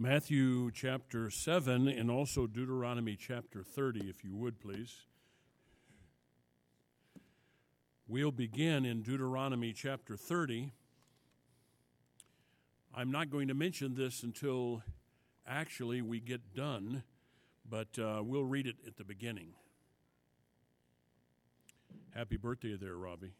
Matthew chapter 7 and also Deuteronomy chapter 30, if you would, please. We'll begin in Deuteronomy chapter 30. I'm not going to mention this until actually we get done, but we'll read it at the beginning. Happy birthday there, Robbie.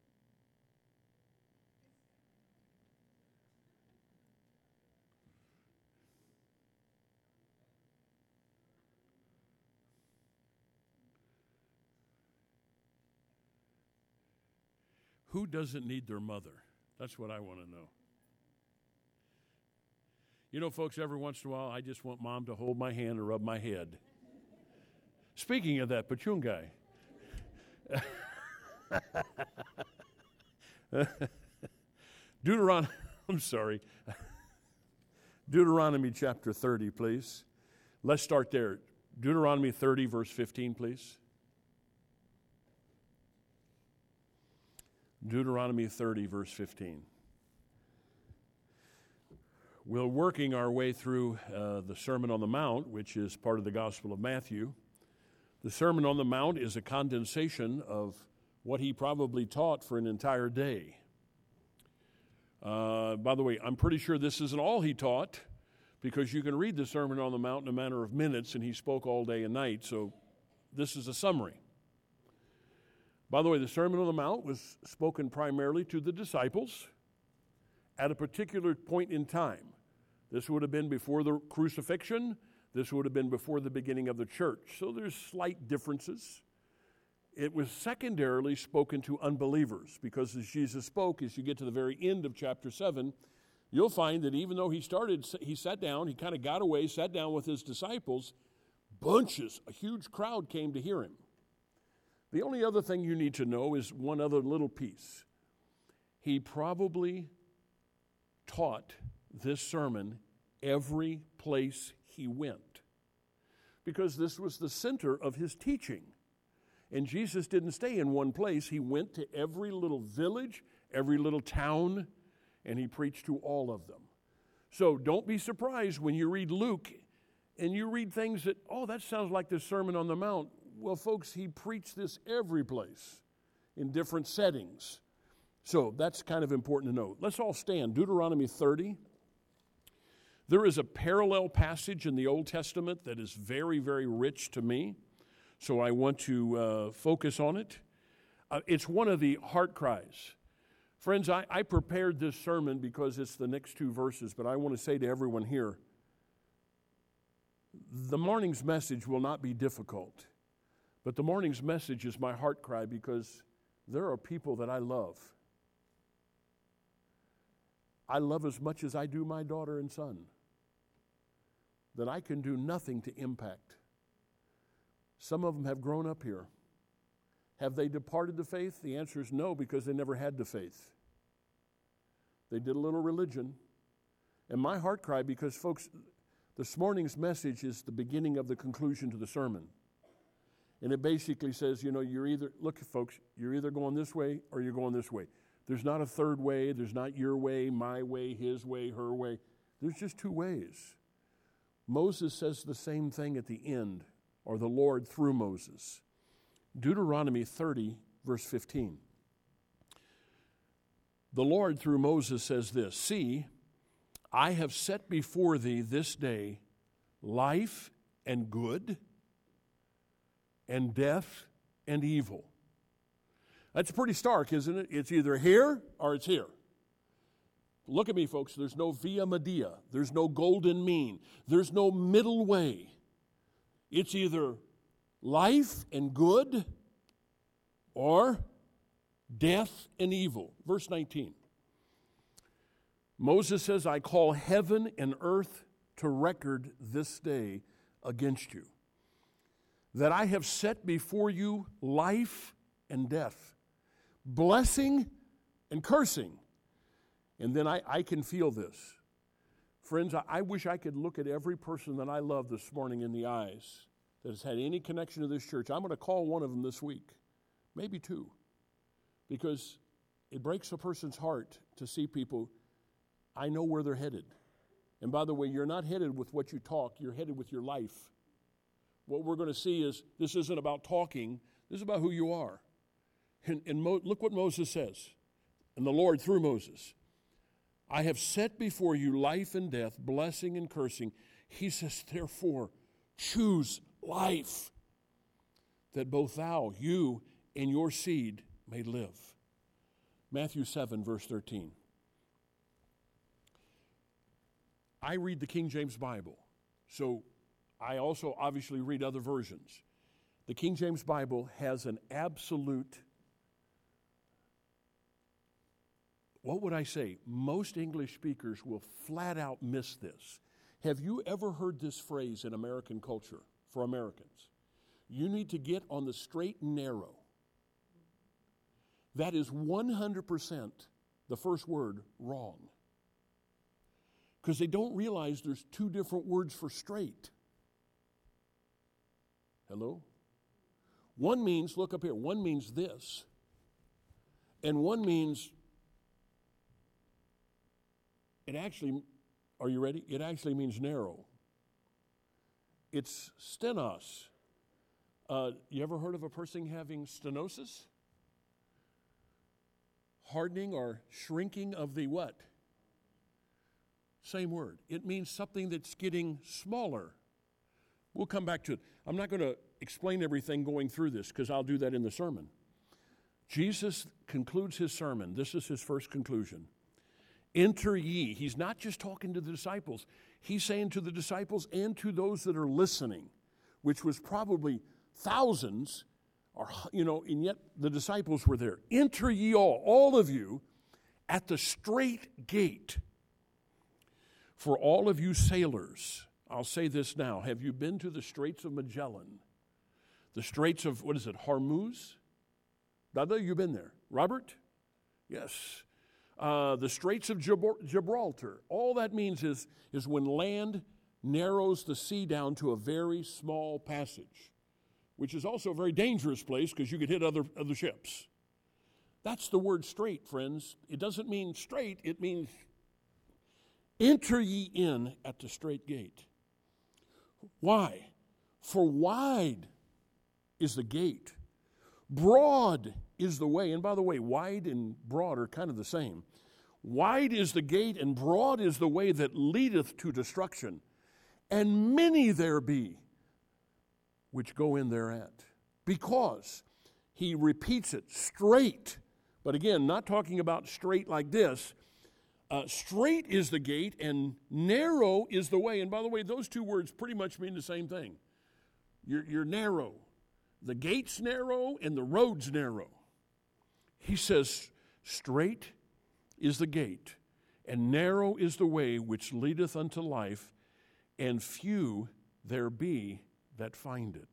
Who doesn't need their mother? That's what I want to know. You know, folks, every once in a while, I just want Mom to hold my hand and rub my head. Speaking of that, Pachungai. Deuteronomy chapter 30, please. Let's start there. Deuteronomy 30, verse 15, please. Deuteronomy 30, verse 15. We're working our way through the Sermon on the Mount, which is part of the Gospel of Matthew. The Sermon on the Mount is a condensation of what he probably taught for an entire day. By the way, I'm pretty sure this isn't all he taught, because you can read the Sermon on the Mount in a matter of minutes, and he spoke all day and night, so this is a summary. By the way, the Sermon on the Mount was spoken primarily to the disciples at a particular point in time. This would have been before the crucifixion. This would have been before the beginning of the church. So there's slight differences. It was secondarily spoken to unbelievers, because as Jesus spoke, as you get to the very end of chapter 7, you'll find that even though he sat down, he kind of got away, sat down with his disciples, a huge crowd came to hear him. The only other thing you need to know is one other little piece. He probably taught this sermon every place he went, because this was the center of his teaching. And Jesus didn't stay in one place. He went to every little village, every little town, and he preached to all of them. So don't be surprised when you read Luke and you read things that, that sounds like the Sermon on the Mount. Well, folks, he preached this every place in different settings. So that's kind of important to note. Let's all stand. Deuteronomy 30. There is a parallel passage in the Old Testament that is very, very rich to me. So I want to focus on it. It's one of the heart cries. Friends, I prepared this sermon because it's the next two verses, but I want to say to everyone here, the morning's message will not be difficult. But the morning's message is my heart cry, because there are people that I love. I love as much as I do my daughter and son, that I can do nothing to impact. Some of them have grown up here. Have they departed the faith? The answer is no, because they never had the faith. They did a little religion. And my heart cry, because folks, this morning's message is the beginning of the conclusion to the sermon. And it basically says, you're either going this way or you're going this way. There's not a third way. There's not your way, my way, his way, her way. There's just two ways. Moses says the same thing at the end, or the Lord through Moses. Deuteronomy 30, verse 15. The Lord through Moses says this, "See, I have set before thee this day life and good, and death and evil." That's pretty stark, isn't it? It's either here or it's here. Look at me, folks. There's no via media. There's no golden mean. There's no middle way. It's either life and good or death and evil. Verse 19. Moses says, "I call heaven and earth to record this day against you, that I have set before you life and death, blessing and cursing." And then I can feel this. Friends, I wish I could look at every person that I love this morning in the eyes that has had any connection to this church. I'm going to call one of them this week, maybe two, because it breaks a person's heart to see people, I know where they're headed. And by the way, you're not headed with what you talk, you're headed with your life. What we're going to see is this isn't about talking, this is about who you are. And look what Moses says, and the Lord through Moses. I have set before you life and death, blessing and cursing. He says, therefore, choose life, that both thou, you, and your seed may live. Matthew 7, verse 13. I read the King James Bible, so I also obviously read other versions. The King James Bible has an absolute, what would I say? Most English speakers will flat out miss this. Have you ever heard this phrase in American culture for Americans? You need to get on the straight and narrow. That is 100% the first word wrong. Because they don't realize there's two different words for straight. Hello? One means, look up here, one means this. And one means, it actually, are you ready? It actually means narrow. It's stenos. You ever heard of a person having stenosis? Hardening or shrinking of the what? Same word. It means something that's getting smaller. We'll come back to it. I'm not going to explain everything going through this because I'll do that in the sermon. Jesus concludes his sermon. This is his first conclusion. Enter ye. He's not just talking to the disciples. He's saying to the disciples and to those that are listening, which was probably thousands, and yet the disciples were there. Enter ye all of you, at the strait gate. For all of you sailors, I'll say this now. Have you been to the Straits of Magellan? The Straits of, Hormuz? Dada, you've been there. Robert? Yes. The Straits of Gibraltar. All that means is when land narrows the sea down to a very small passage, which is also a very dangerous place because you could hit other ships. That's the word strait, friends. It doesn't mean straight, it means enter ye in at the strait gate. Why? For wide is the gate, broad is the way. And by the way, wide and broad are kind of the same. Wide is the gate and broad is the way that leadeth to destruction, and many there be which go in thereat. Because he repeats it, straight. But again, not talking about straight like this. Straight is the gate and narrow is the way. And by the way, those two words pretty much mean the same thing. You're narrow. The gate's narrow and the road's narrow. He says, straight is the gate and narrow is the way which leadeth unto life, and few there be that find it.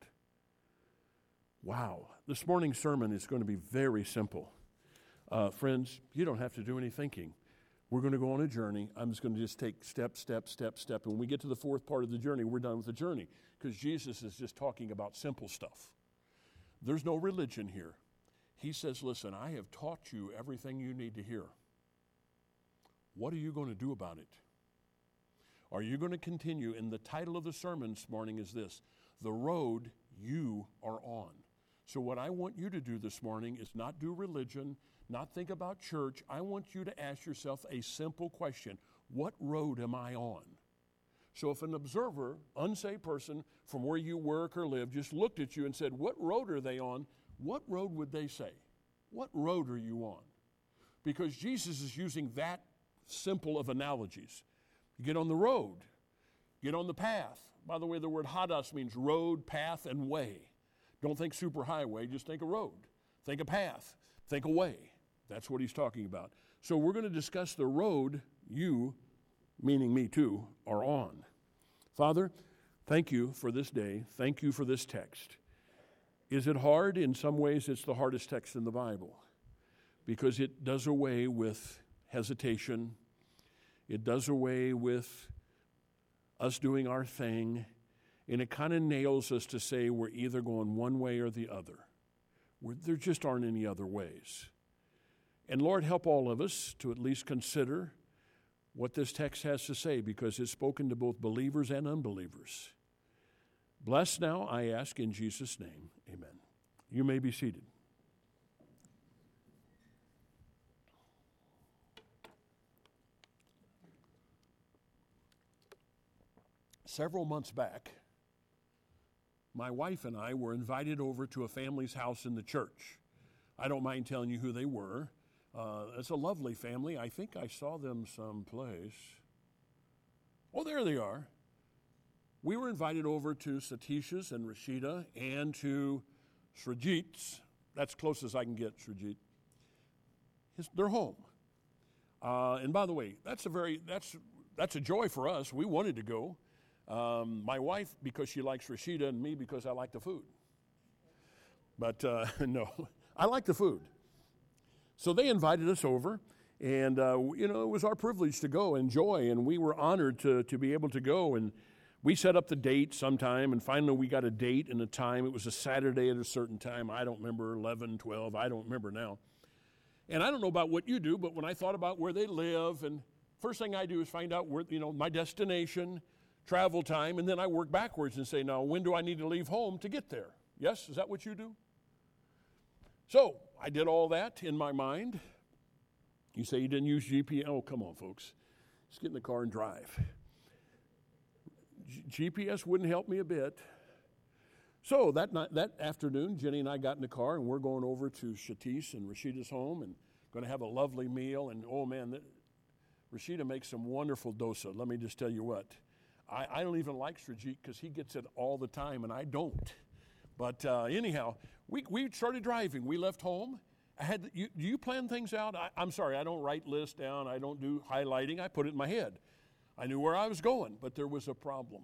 Wow. This morning's sermon is going to be very simple. Friends, you don't have to do any thinking. We're going to go on a journey. I'm just going to take step. And when we get to the fourth part of the journey, we're done with the journey because Jesus is just talking about simple stuff. There's no religion here. He says, listen, I have taught you everything you need to hear. What are you going to do about it? Are you going to continue? And the title of the sermon this morning is this: The Road You Are On. So what I want you to do this morning is not do religion, not think about church. I want you to ask yourself a simple question. What road am I on? So if an observer, unsaved person from where you work or live, just looked at you and said, what road are they on? What road would they say? What road are you on? Because Jesus is using that simple of analogies. You get on the road. Get on the path. By the way, the word hadas means road, path, and way. Don't think superhighway, just think a road. Think a path. Think a way. That's what he's talking about. So we're going to discuss the road you, meaning me too, are on. Father, thank you for this day. Thank you for this text. Is it hard? In some ways, it's the hardest text in the Bible because it does away with hesitation. It does away with us doing our thing, and it kind of nails us to say we're either going one way or the other. There just aren't any other ways. And Lord, help all of us to at least consider what this text has to say because it's spoken to both believers and unbelievers. Bless now, I ask in Jesus' name. Amen. You may be seated. Several months back, my wife and I were invited over to a family's house in the church. I don't mind telling you who they were. It's a lovely family. I think I saw them someplace. Oh, there they are. We were invited over to Satish's and Rashida and to Srijit's. That's close as I can get, Srijit. Their home. And by the way, that's a joy for us. We wanted to go. My wife, because she likes Rashida, and me, because I like the food. But no, I like the food. So they invited us over, and it was our privilege to go, enjoy, and we were honored to be able to go. And we set up the date sometime, and finally we got a date and a time. It was a Saturday at a certain time. I don't remember, 11, 12, I don't remember now. And I don't know about what you do, but when I thought about where they live, and first thing I do is find out where, my destination, travel time, and then I work backwards and say, now, when do I need to leave home to get there? Yes, is that what you do? So I did all that in my mind. You say you didn't use GPS. Oh, come on, folks. Just get in the car and drive. GPS wouldn't help me a bit. So that afternoon, Jenny and I got in the car, and we're going over to Satish and Rashida's home and going to have a lovely meal. And, oh, man, Rashida makes some wonderful dosa. Let me just tell you what. I don't even like Srijit because he gets it all the time, and I don't. But anyhow, we started driving. We left home. Do you plan things out? I'm sorry, I don't write lists down. I don't do highlighting. I put it in my head. I knew where I was going, but there was a problem.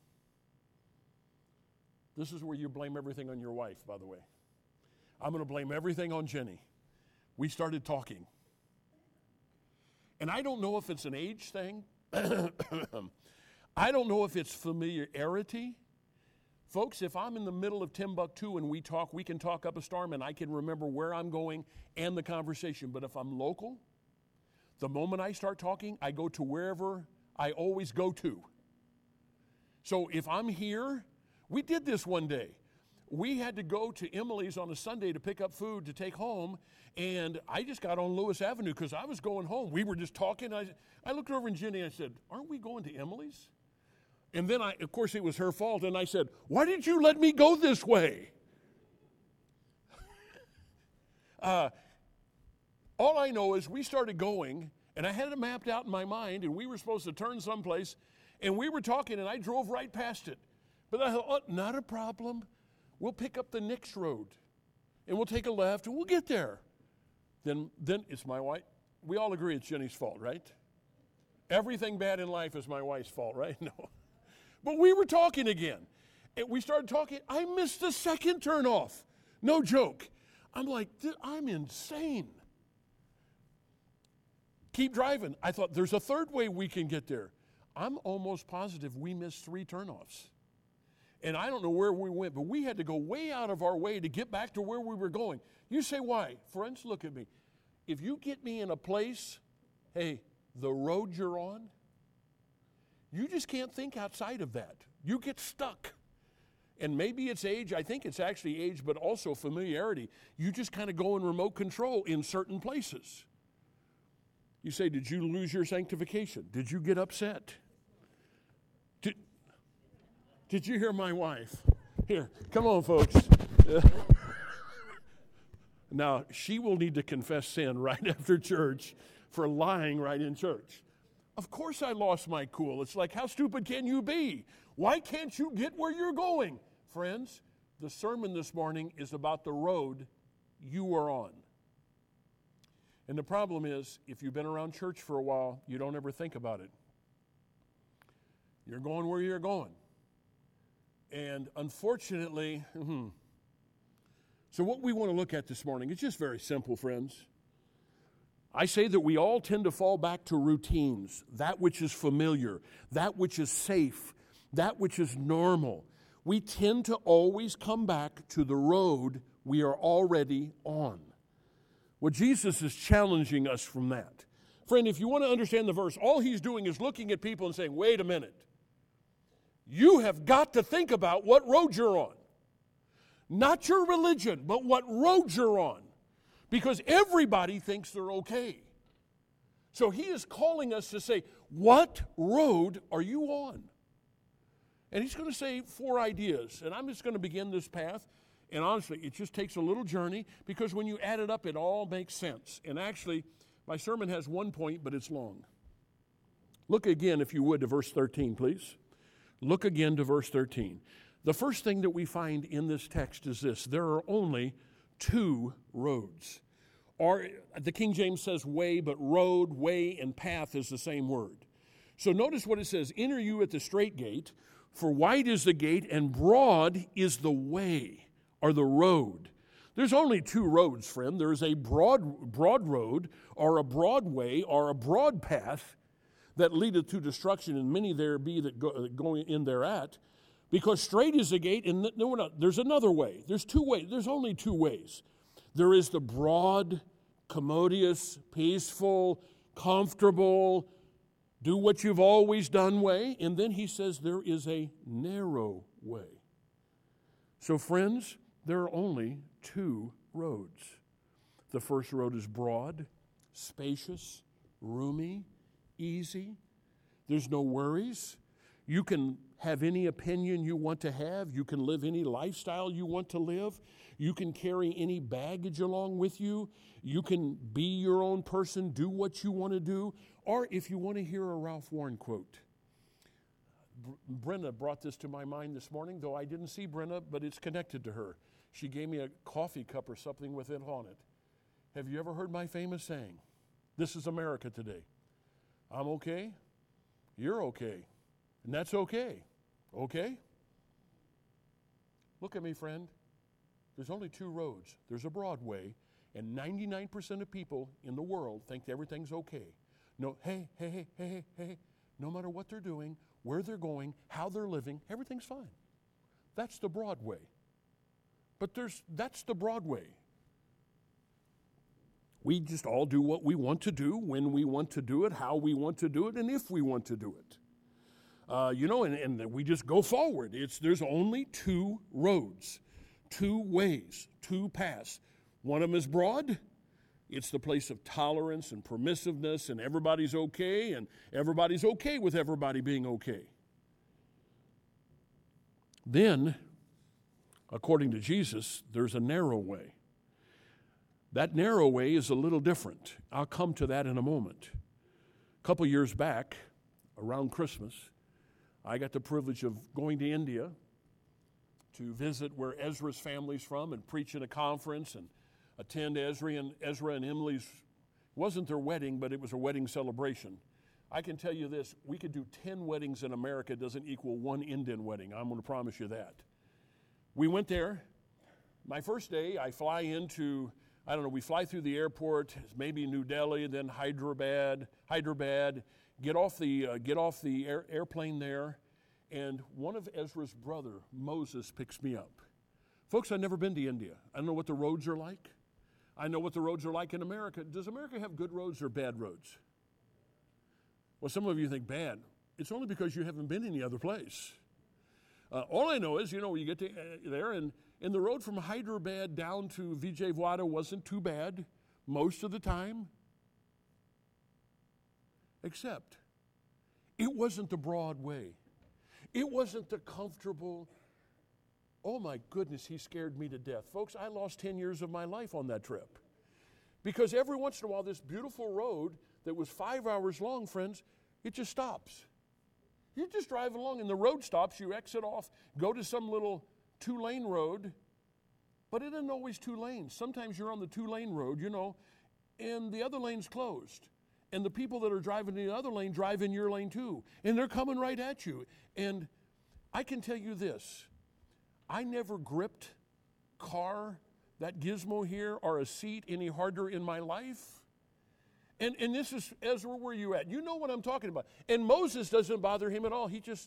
This is where you blame everything on your wife, by the way. I'm going to blame everything on Jenny. We started talking. And I don't know if it's an age thing. I don't know if it's familiarity. Folks, if I'm in the middle of Timbuktu and we can talk up a storm and I can remember where I'm going and the conversation. But if I'm local, the moment I start talking, I go to wherever I always go to. So if I'm here, we did this one day. We had to go to Emily's on a Sunday to pick up food to take home, and I just got on Lewis Avenue because I was going home. We were just talking. I looked over at Jenny and I said, aren't we going to Emily's? And then, of course, it was her fault, and I said, why did you let me go this way? All I know is we started going, and I had it mapped out in my mind, and we were supposed to turn someplace, and we were talking, and I drove right past it. But I thought, oh, not a problem. We'll pick up the next road, and we'll take a left, and we'll get there. Then it's my wife. We all agree it's Jenny's fault, right? Everything bad in life is my wife's fault, right? No. But we were talking again. And we started talking. I missed the second turnoff. No joke. I'm like, I'm insane. Keep driving. I thought, there's a third way we can get there. I'm almost positive we missed 3 turnoffs. And I don't know where we went, but we had to go way out of our way to get back to where we were going. You say, why? Friends, look at me. If you get me in a place, hey, the road you're on, you just can't think outside of that. You get stuck. And maybe it's age. I think it's actually age, but also familiarity. You just kind of go in remote control in certain places. You say, did you lose your sanctification? Did you get upset? Did you hear my wife? Here, come on, folks. Now, she will need to confess sin right after church for lying right in church. Of course I lost my cool. It's like, how stupid can you be? Why can't you get where you're going? Friends, the sermon this morning is about the road you are on. And the problem is, if you've been around church for a while, you don't ever think about it. You're going where you're going. And unfortunately, so what we want to look at this morning is just very simple, friends. I say that we all tend to fall back to routines, that which is familiar, that which is safe, that which is normal. We tend to always come back to the road we are already on. Well, Jesus is challenging us from that. Friend, if you want to understand the verse, all he's doing is looking at people and saying, wait a minute. You have got to think about what road you're on. Not your religion, but what road you're on. Because everybody thinks they're okay. So he is calling us to say, what road are you on? And he's going to say 4 ideas. And I'm just going to begin this path. And honestly, it just takes a little journey because when you add it up, it all makes sense. And actually, my sermon has 1 point, but it's long. Look again, if you would, to verse 13, please. Look again to verse 13. The first thing that we find in this text is this. There are only 2 roads. Or the King James says way, but road, way, and path is the same word. So notice what it says. Enter you at the straight gate, for wide is the gate, and broad is the way, or the road. There's only 2 roads, friend. There's a broad road, or a broad way, or a broad path that leadeth to destruction, and many there be that go in thereat. Because straight is the gate, and there's another way. There's 2 ways. There's only 2 ways. There is the broad, commodious, peaceful, comfortable, do what you've always done way. And then he says there is a narrow way. So friends, there are only 2 roads. The first road is broad, spacious, roomy, easy. There's no worries. You can have any opinion you want to have. You can live any lifestyle you want to live. You can carry any baggage along with you. You can be your own person, do what you want to do. Or if you want to hear a Ralph Lauren quote. Brenna brought this to my mind this morning, though I didn't see Brenna, but it's connected to her. She gave me a coffee cup or something with it on it. Have you ever heard my famous saying? This is America today. I'm okay. You're okay. And that's okay. Okay? Look at me, friend. There's only 2 roads. There's a broad way, and 99% of people in the world think everything's okay. No, hey. No matter what they're doing, where they're going, how they're living, everything's fine. That's the broad way. But that's the broad way. We just all do what we want to do, when we want to do it, how we want to do it, and if we want to do it. And we just go forward. There's only 2 roads, 2 ways, 2 paths. One of them is broad. It's the place of tolerance and permissiveness, and everybody's okay, and everybody's okay with everybody being okay. Then, according to Jesus, there's a narrow way. That narrow way is a little different. I'll come to that in a moment. A couple years back, around Christmas, I got the privilege of going to India to visit where Ezra's family's from and preach at a conference and attend Ezra and Emily's. It wasn't their wedding, but it was a wedding celebration. I can tell you this, we could do 10 weddings in America. It doesn't equal 1 Indian wedding. I'm going to promise you that. We went there. My first day, I fly into, we fly through the airport, maybe New Delhi, then Hyderabad, get off the airplane there, and one of Ezra's brother, Moses, picks me up. Folks, I've never been to India. I don't know what the roads are like. I know what the roads are like in America. Does America have good roads or bad roads? Well, some of you think bad. It's only because you haven't been any other place. All I know is, you get to there, and the road from Hyderabad down to Vijayawada wasn't too bad most of the time. Except, it wasn't the broad way. It wasn't the comfortable. Oh my goodness, he scared me to death. Folks, I lost 10 years of my life on that trip. Because every once in a while, this beautiful road that was 5 hours long, friends, it just stops. You just drive along and the road stops, you exit off, go to some little 2-lane road, but it isn't always 2 lanes. Sometimes you're on the 2-lane road, and the other lane's closed. And the people that are driving in the other lane drive in your lane too. And they're coming right at you. And I can tell you this, I never gripped car, that gizmo here, or a seat any harder in my life. And this is, Ezra, where you at? You know what I'm talking about. And Moses doesn't bother him at all. He just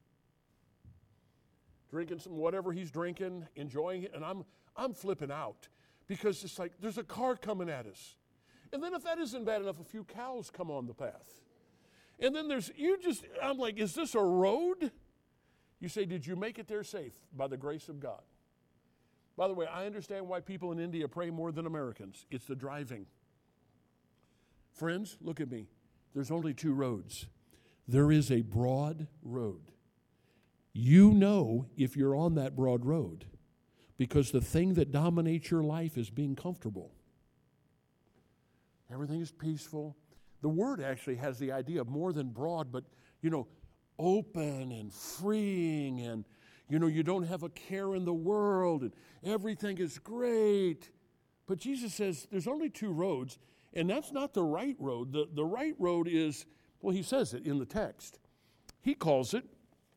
drinking some whatever he's drinking, enjoying it, and I'm flipping out because it's like there's a car coming at us. And then if that isn't bad enough, a few cows come on the path. And then I'm like, is this a road? You say, did you make it there safe? By the grace of God. By the way, I understand why people in India pray more than Americans. It's the driving. Friends, look at me. There's only two roads. There is a broad road. You know if you're on that broad road because the thing that dominates your life is being comfortable. Everything is peaceful. The word actually has the idea of more than broad, but, open and freeing and, you don't have a care in the world and everything is great. But Jesus says there's only two roads, and that's not the right road. The right road is, well, he says it in the text. He calls it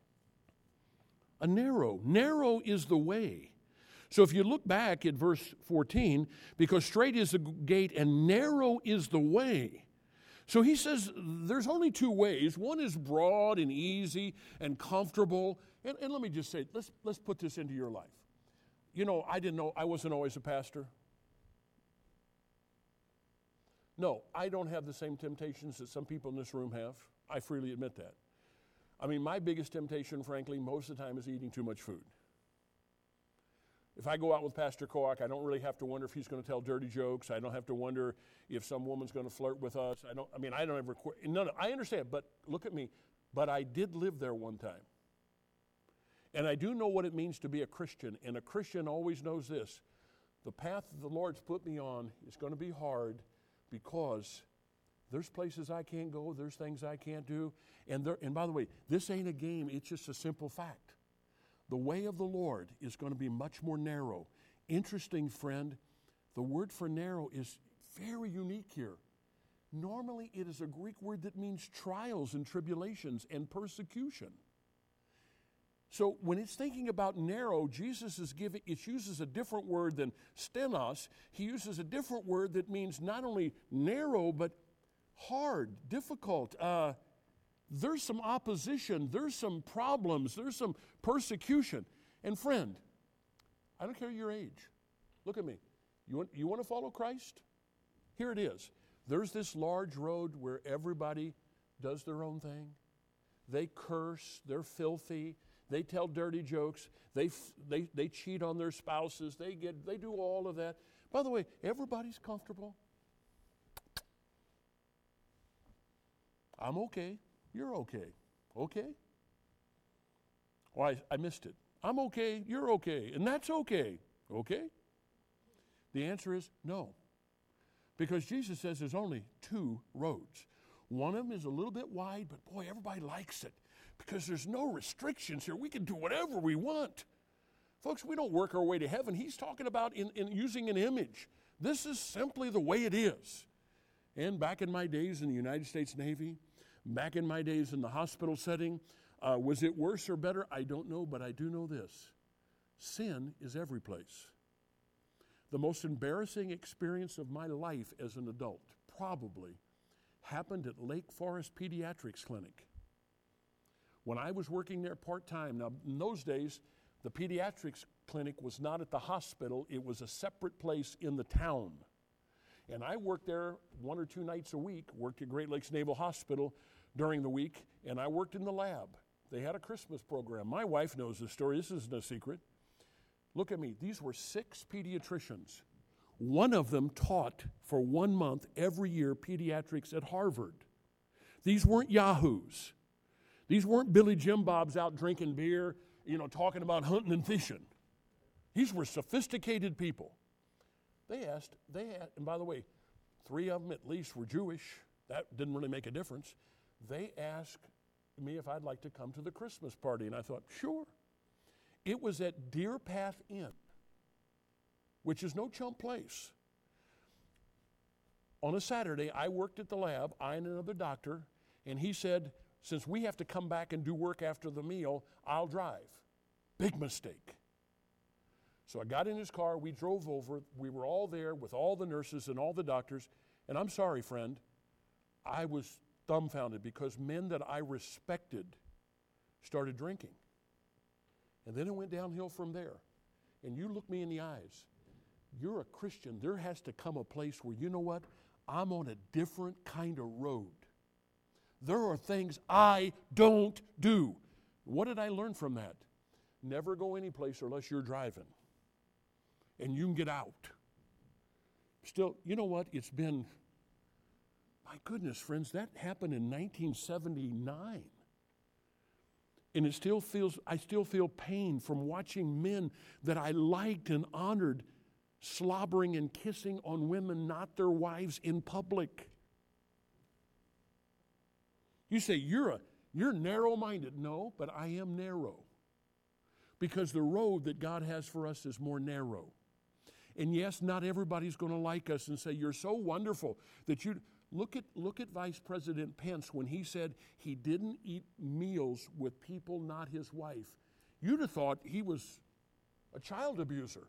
a narrow. Narrow is the way. So if you look back at verse 14, because straight is the gate and narrow is the way. So he says there's only two ways. One is broad and easy and comfortable. And let me just say, let's put this into your life. I wasn't always a pastor. No, I don't have the same temptations that some people in this room have. I freely admit that. I mean, my biggest temptation, frankly, most of the time is eating too much food. If I go out with Pastor Koak, I don't really have to wonder if he's going to tell dirty jokes. I don't have to wonder if some woman's going to flirt with us. I don't ever, no, I understand, but look at me. But I did live there one time. And I do know what it means to be a Christian, and a Christian always knows this. The path that the Lord's put me on is going to be hard because there's places I can't go, there's things I can't do. And by the way, this ain't a game, it's just a simple fact. The way of the Lord is going to be much more narrow. Interesting, friend, the word for narrow is very unique here. Normally, it is a Greek word that means trials and tribulations and persecution. So when it's thinking about narrow, Jesus it uses a different word than stenos. He uses a different word that means not only narrow, but hard, difficult. There's some opposition, there's some problems, there's some persecution. And friend, I don't care your age. Look at me. You want to follow Christ? Here it is. There's this large road where everybody does their own thing. They curse, they're filthy, they tell dirty jokes, they cheat on their spouses, they do all of that. By the way, everybody's comfortable. I'm okay. You're okay. Okay? Well, I missed it. I'm okay. You're okay. And that's okay. Okay? The answer is no. Because Jesus says there's only two roads. One of them is a little bit wide, but boy, everybody likes it. Because there's no restrictions here. We can do whatever we want. Folks, we don't work our way to heaven. He's talking about in using an image. This is simply the way it is. And back in my days in the United States Navy, back in my days in the hospital setting, was it worse or better? I don't know, but I do know this. Sin is every place. The most embarrassing experience of my life as an adult probably happened at Lake Forest Pediatrics Clinic. When I was working there part-time, now in those days, the pediatrics clinic was not at the hospital, it was a separate place in the town. And I worked there 1 or 2 nights a week, worked at Great Lakes Naval Hospital during the week, and I worked in the lab. They had a Christmas program. My wife knows this story, this isn't a secret. Look at me, these were 6 pediatricians. One of them taught for 1 month every year pediatrics at Harvard. These weren't yahoos. These weren't Billy Jim Bobs out drinking beer, talking about hunting and fishing. These were sophisticated people. They had, and by the way, 3 of them at least were Jewish. That didn't really make a difference. They asked me if I'd like to come to the Christmas party, and I thought, sure. It was at Deer Path Inn, which is no chump place. On a Saturday, I worked at the lab, I and another doctor, and he said, since we have to come back and do work after the meal, I'll drive. Big mistake. So I got in his car, we drove over, we were all there with all the nurses and all the doctors, and I'm sorry, friend, I was dumbfounded because men that I respected started drinking. And then it went downhill from there. And you look me in the eyes. You're a Christian. There has to come a place where, you know what? I'm on a different kind of road. There are things I don't do. What did I learn from that? Never go anyplace unless you're driving. And you can get out. Still, you know what? It's been, my goodness, friends, that happened in 1979. And I still feel pain from watching men that I liked and honored slobbering and kissing on women, not their wives, in public. You say, you're narrow-minded. No, but I am narrow. Because the road that God has for us is more narrow. And yes, not everybody's going to like us and say, you're so wonderful that you... Look at Vice President Pence when he said he didn't eat meals with people not his wife. You'd have thought he was a child abuser.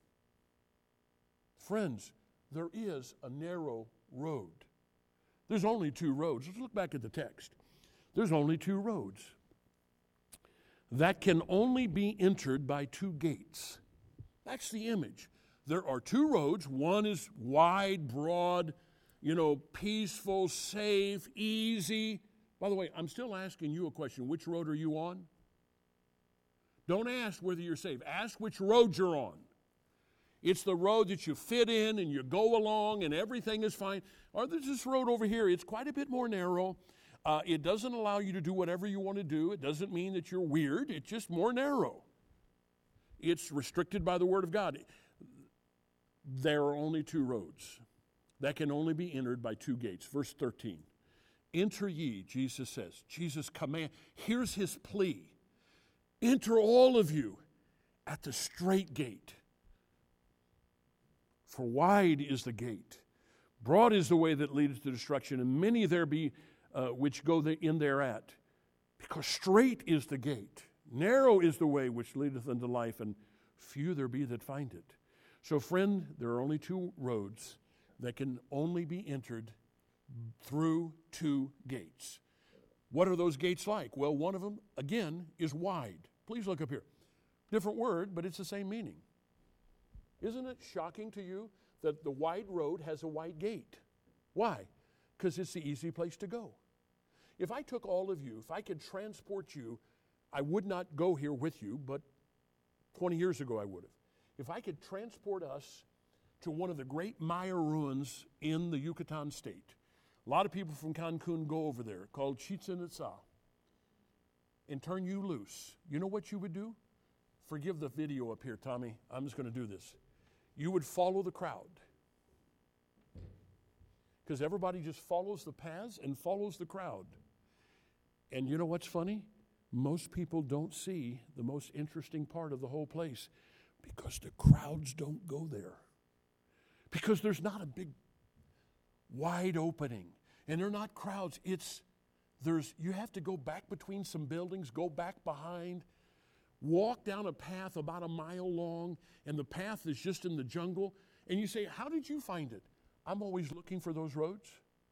Friends, there is a narrow road. There's only two roads. Let's look back at the text. There's only two roads that can only be entered by two gates. That's the image. There are two roads. One is wide, broad, peaceful, safe, easy. By the way, I'm still asking you a question. Which road are you on? Don't ask whether you're safe. Ask which road you're on. It's the road that you fit in and you go along and everything is fine. Or there's this road over here. It's quite a bit more narrow. It doesn't allow you to do whatever you want to do. It doesn't mean that you're weird. It's just more narrow. It's restricted by the Word of God. There are only two roads that can only be entered by two gates. Verse 13. Enter ye, Jesus says. Jesus command. Here's his plea. Enter all of you at the strait gate. For wide is the gate. Broad is the way that leadeth to destruction, and many there be which go in thereat. Because strait is the gate. Narrow is the way which leadeth unto life, and few there be that find it. So, friend, there are only two roads that can only be entered through two gates. What are those gates like? Well, one of them, again, is wide. Please look up here. Different word, but it's the same meaning. Isn't it shocking to you that the wide road has a wide gate? Why? Because it's the easy place to go. If I took all of you, if I could transport you, I would not go here with you, but 20 years ago I would have. If I could transport us to one of the great Maya ruins in the Yucatan state. A lot of people from Cancun go over there, called Chichen Itza, and turn you loose. You know what you would do? Forgive the video up here, Tommy. I'm just going to do this. You would follow the crowd. Because everybody just follows the paths and follows the crowd. And you know what's funny? Most people don't see the most interesting part of the whole place because the crowds don't go there. Because there's not a big, wide opening. And they're not crowds. You have to go back between some buildings, go back behind, walk down a path about a mile long, and the path is just in the jungle. And you say, how did you find it? I'm always looking for those roads.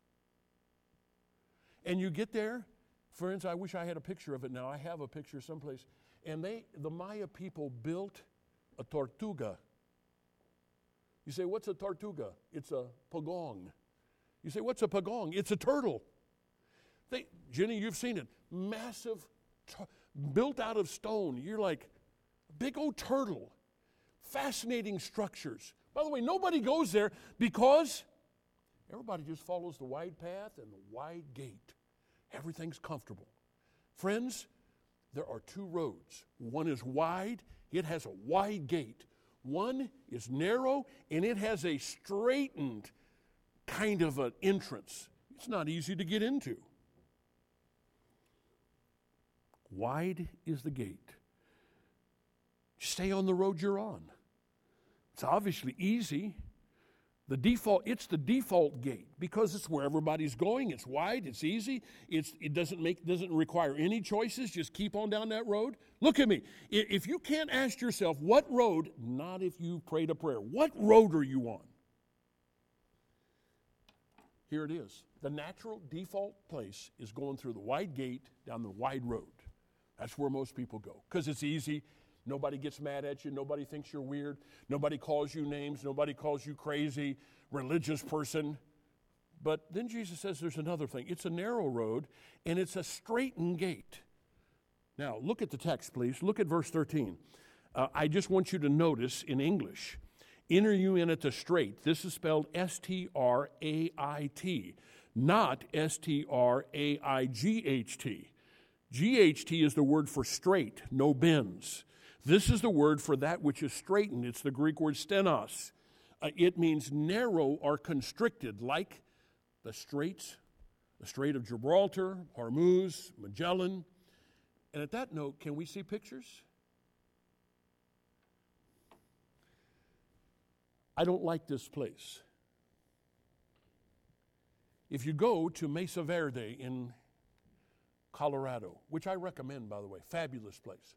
And you get there. Friends, I wish I had a picture of it now. I have a picture someplace. And the Maya people built a tortuga. You say, what's a tortuga? It's a pagong. You say, what's a pagong? It's a turtle. Jenny, you've seen it. Massive, built out of stone. You're like, big old turtle. Fascinating structures. By the way, nobody goes there because everybody just follows the wide path and the wide gate. Everything's comfortable. Friends, there are two roads. One is wide. It has a wide gate. One is narrow, and it has a straightened kind of an entrance. It's not easy to get into. Wide is the gate. Stay on the road you're on. It's obviously easy. It's the default gate because it's where everybody's going. It's wide. It's easy. It doesn't require any choices. Just keep on down that road. Look at me. If you can't ask yourself what road, not if you prayed a prayer, what road are you on? Here it is. The natural default place is going through the wide gate down the wide road. That's where most people go because it's easy. Nobody gets mad at you. Nobody thinks you're weird. Nobody calls you names. Nobody calls you crazy, religious person. But then Jesus says there's another thing. It's a narrow road, and it's a straitened gate. Now, look at the text, please. Look at verse 13. I just want you to notice in English, enter you in at the strait. This is spelled Strait, not Straight. GHT is the word for straight, no bends. This is the word for that which is straightened. It's the Greek word stenos. It means narrow or constricted, like the Strait of Gibraltar, Hormuz, Magellan. And at that note, can we see pictures? I don't like this place. If you go to Mesa Verde in Colorado, which I recommend, by the way, fabulous place.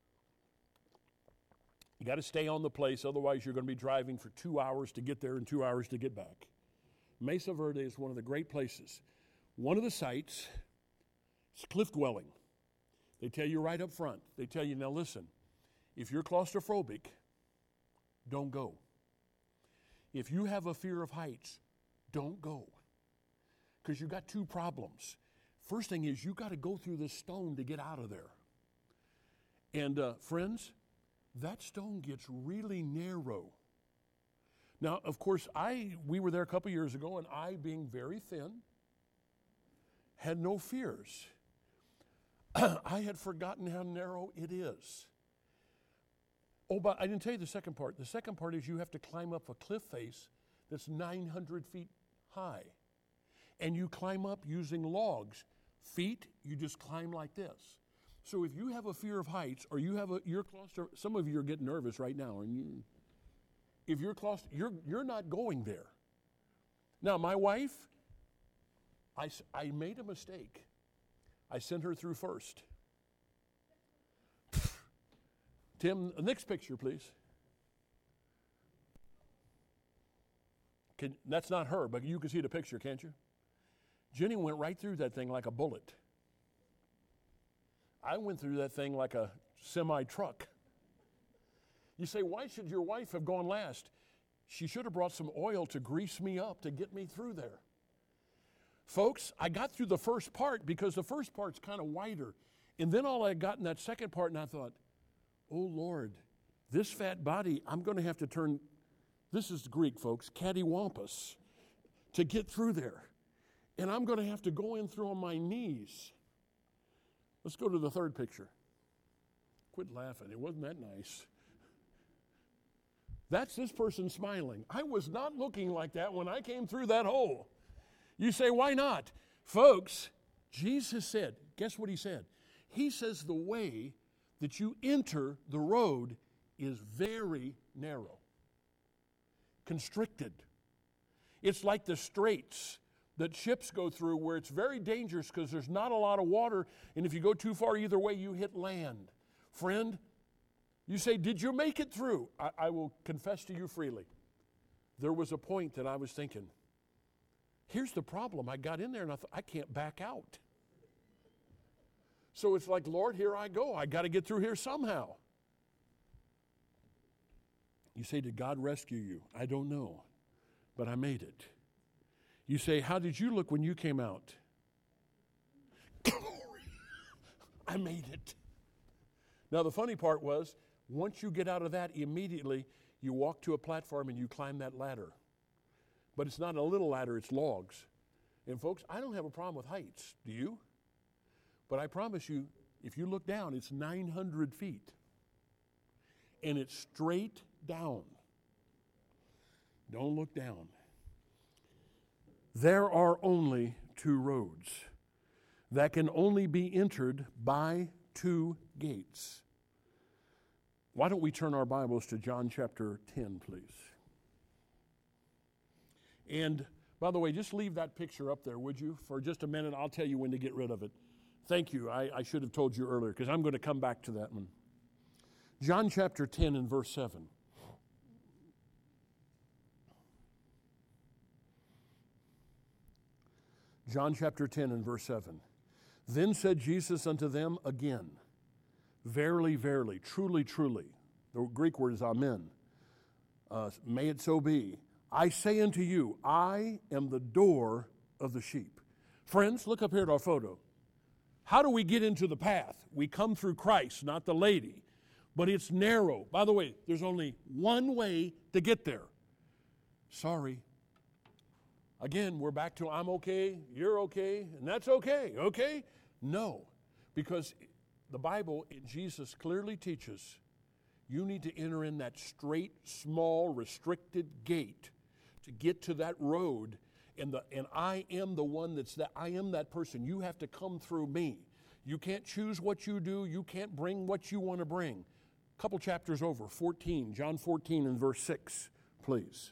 You got to stay on the place, otherwise you're going to be driving for 2 hours to get there and 2 hours to get back. Mesa Verde is one of the great places. One of the sites is cliff dwelling. They tell you right up front. They tell you, now listen, if you're claustrophobic, don't go. If you have a fear of heights, don't go. Because you've got two problems. First thing is you got to go through this stone to get out of there. And friends, that stone gets really narrow. Now, of course, we were there a couple years ago, and I, being very thin, had no fears. I had forgotten how narrow it is. Oh, but I didn't tell you the second part. The second part is you have to climb up a cliff face that's 900 feet high. And you climb up using logs. Feet, you just climb like this. So if you have a fear of heights, or you have some of you are getting nervous right now, and if you're you're not going there. Now, my wife, I made a mistake. I sent her through first. Tim, next picture, please. That's not her, but you can see the picture, can't you? Jenny went right through that thing like a bullet. I went through that thing like a semi-truck. You say, why should your wife have gone last? She should have brought some oil to grease me up to get me through there. Folks, I got through the first part because the first part's kind of wider. And then all I got in that second part, and I thought, oh, Lord, this fat body, I'm going to have to turn, this is Greek, folks, cattywampus, to get through there. And I'm going to have to go in through on my knees. Let's go to the third picture. Quit laughing. It wasn't that nice. That's this person smiling. I was not looking like that when I came through that hole. You say, why not? Folks, Jesus said, guess what he said? He says the way that you enter the road is very narrow, constricted. It's like the straits that ships go through where it's very dangerous because there's not a lot of water, and if you go too far either way, you hit land. Friend, you say, did you make it through? I will confess to you freely. There was a point that I was thinking, here's the problem. I got in there and I thought, I can't back out. So it's like, Lord, here I go. I got to get through here somehow. You say, did God rescue you? I don't know, but I made it. You say, how did you look when you came out? I made it. Now, the funny part was, once you get out of that, immediately you walk to a platform and you climb that ladder. But it's not a little ladder, it's logs. And folks, I don't have a problem with heights. Do you? But I promise you, if you look down, it's 900 feet. And it's straight down. Don't look down. There are only two roads that can only be entered by two gates. Why don't we turn our Bibles to John chapter 10, please? And by the way, just leave that picture up there, would you? For just a minute, I'll tell you when to get rid of it. Thank you. I should have told you earlier because I'm going to come back to that one. John chapter 10 and verse 7. John chapter 10 and verse 7. Then said Jesus unto them again, verily, verily, truly, truly. The Greek word is amen. May it so be. I say unto you, I am the door of the sheep. Friends, look up here at our photo. How do we get into the path? We come through Christ, not the lady. But it's narrow. By the way, there's only one way to get there. Sorry. Again, we're back to I'm okay, you're okay, and that's okay, okay? No, because the Bible and Jesus clearly teaches you need to enter in that straight, small, restricted gate to get to that road. And I am the one I am that person. You have to come through me. You can't choose what you do. You can't bring what you want to bring. A couple chapters over, 14, John 14 and verse 6, please.